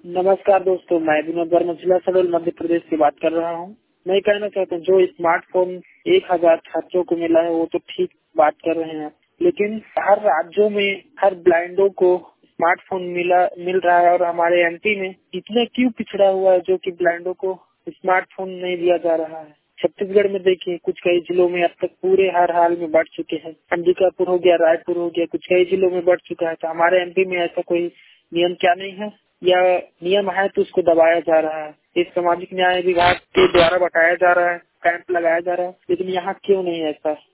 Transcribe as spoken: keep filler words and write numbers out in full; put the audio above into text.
नमस्कार दोस्तों, मैं विनोद वर्मा जिला सदर मध्य प्रदेश से बात कर रहा हूं। मैं कहना चाहता हूं, जो स्मार्टफोन एक हजार छात्रों को मिला है वो तो ठीक बात कर रहे हैं, लेकिन हर राज्यों में हर ब्लाइंडों को स्मार्टफोन मिला मिल रहा है और हमारे एमपी में इतना क्यों पिछड़ा हुआ है जो कि ब्लाइंडों को स्मार्टफोन नहीं दिया जा रहा है। छत्तीसगढ़ में देखिए, कुछ कई जिलों में अब तक पूरे हर हाल में बढ़ चुके हैं। अंबिकापुर हो गया, रायपुर हो गया, कुछ कई जिलों में बढ़ चुका है। तो हमारे एमपी में ऐसा कोई नियम क्या नहीं है, या नियम है तो उसको दबाया जा रहा है। इस सामाजिक न्याय विभाग के द्वारा बताया जा रहा है, कैंप लगाया जा रहा है, लेकिन यहाँ क्यों नहीं ऐसा।